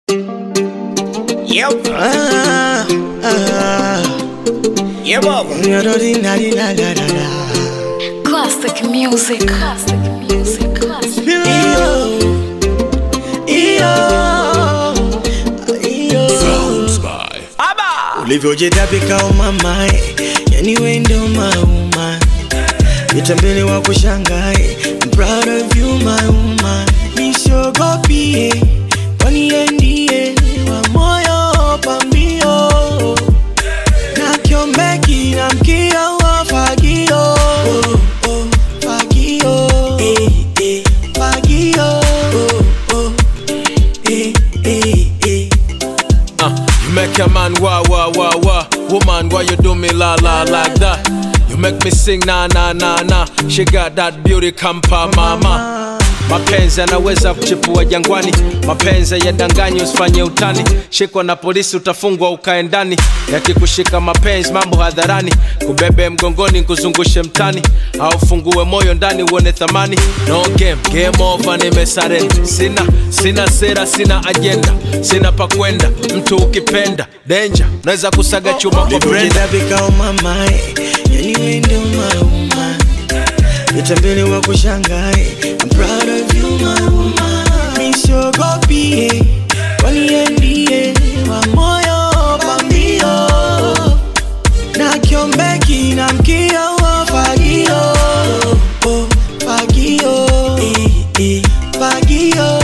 Yep. Yeah, Baba. Classic music. Classic music. Classic. Ulivyojitapika umamae, yani we ndo mauma, nitambele wa kushangae. I'm proud of you my woman. Nishogopie, kwani ye ndiye wa moyo pambio, na kiombeki na mkia wa fagio. Fagio, fagio. You make a man wah wah wah wah. Woman, why you do me la la like that? You make me sing na na na na. She got that beauty kampa mama. Mapenzi yanaweza kuchipua jangwani, mapenzi yadanganyi usifanye utani. Shikwa na polisi utafungwa ukae ndani, yakikushika mapenzi mambo hadharani. Kubebe mgongoni kuzungushe mtani, au fungue moyo ndani uone thamani. No game over nimesarenda. Sina sera, sina agenda, sina pa kwenda. Mtu ukipenda danger, naweza kusaga chuma kwa brenda. Ulivyojitapika umamae, yani we ndo mauma, nitambele wa kushangae. I'm proud of you my woman. Nishogopie, kwani ye ndiye wa moyo pambio, na kiombeki na mkia wa fagio. Fagio, fagio.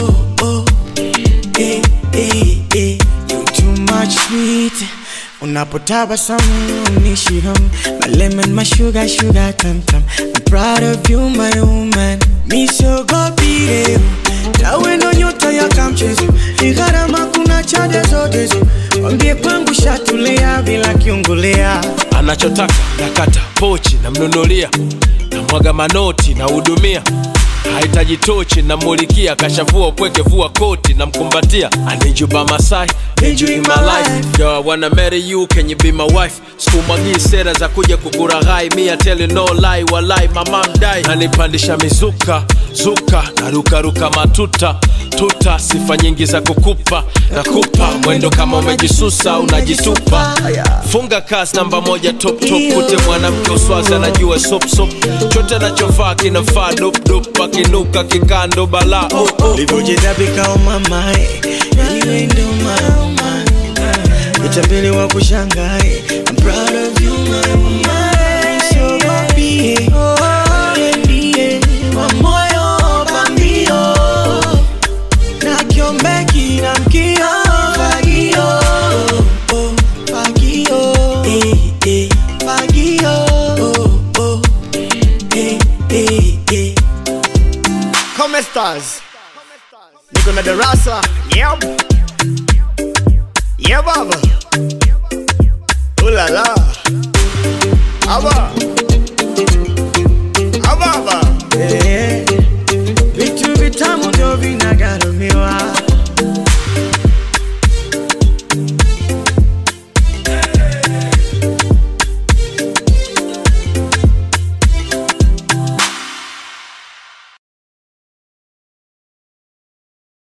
You too much sweet. Unapotabasamu unishiham, my lemon, my sugar, sugar tam tam. I'm proud of you my woman. Nishogopie, tawe ndo nyota ya kamchezo, ni gharama kuna chade zote zo. Wambie kwangu shatulia bila kiungulea. Anachotaka nakata pochi na mnunulia, na mwaga manoti na hudumia. Haitaji tochi na mulikia, kashavua upweke vua koti na mkumbatia. I need you by my side, need you in my life. Yo, I wanna marry you, can you be my wife? Sikumwagii sera za kuja kukuraghai. Me I tell you no lie, walai mama mdai. Nanipandisha mizuka, zuka, naruka ruka matuta tuta, sifa nyingi za kukupa, nakupa mwendo kama umejisusa unajitupa. Funga kasi namba moja top top, kute mwanamke uswazi anajua sop sop. Chote anachovaa kinafaa dop dop, akinuka kikando bala. Ulivyojitapika umamae, yani we ndo mauma, nitambele wa kushangae. I'm proud of you my woman. Nishogopie, ye ndiye wa moyo pambio, na kiombeki na mkia fagio. Fagio, fagio. Come stars. Niko na darasa. Yep. Yeah, Baba. Ooh la la. Aba.